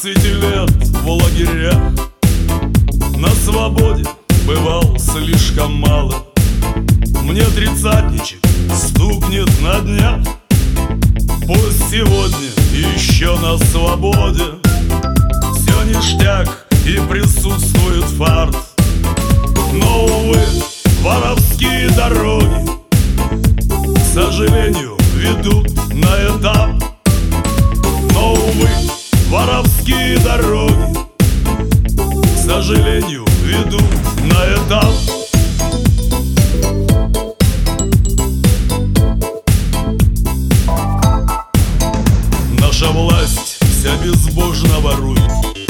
15 лет в лагерях на свободе бывал слишком мало. Мне тридцатничек стукнет на днях. Пусть сегодня еще на свободе все ништяк и присутствует фарт. Но, увы, воровские дороги, к сожалению, ведут на этап. Но, увы, воровские дороги, к сожалению, ведут на этап. Наша власть вся безбожно ворует,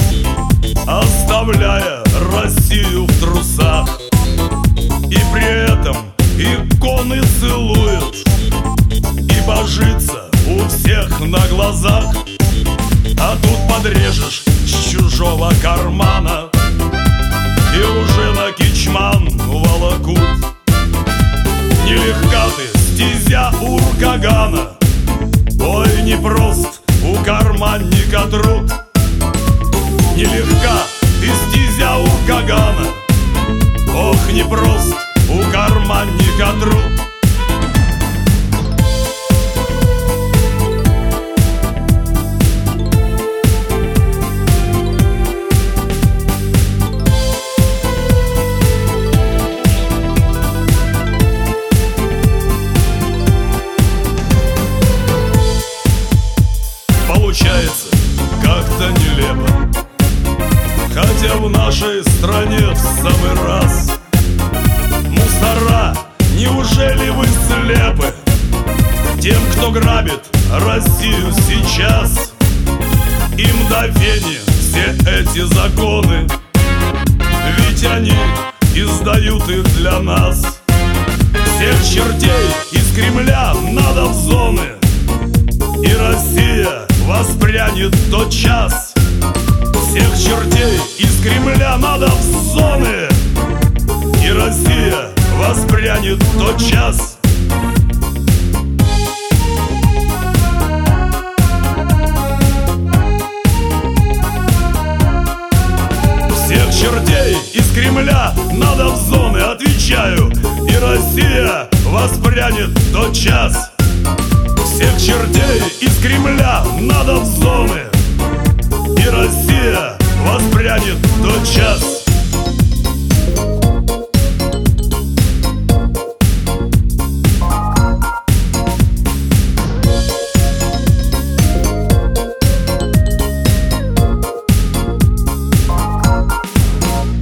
оставляя Россию в трусах. И при этом иконы целует и божится у всех на глазах. А тут подрежешь с чужого кармана и уже на кичман волокут. Нелегка ты, стезя уркагана, ой, непрост у карманника труд. Нелегка ты, стезя уркагана, ох, непрост у карманника труд. Получается как-то нелепо, хотя в нашей стране в самый раз. Мусора, неужели вы слепы тем, кто грабит Россию сейчас? Им до фени все эти законы, ведь они издают их для нас. Всех чертей из Кремля надо в зоны, и Россия воспрянет тот час. Всех чертей из Кремля надо в зоны, и Россия воспрянет тот час. Всех чертей из Кремля надо в зоны, отвечаю, и Россия воспрянет тот час. Всех чертей из Кремля надо в зоны,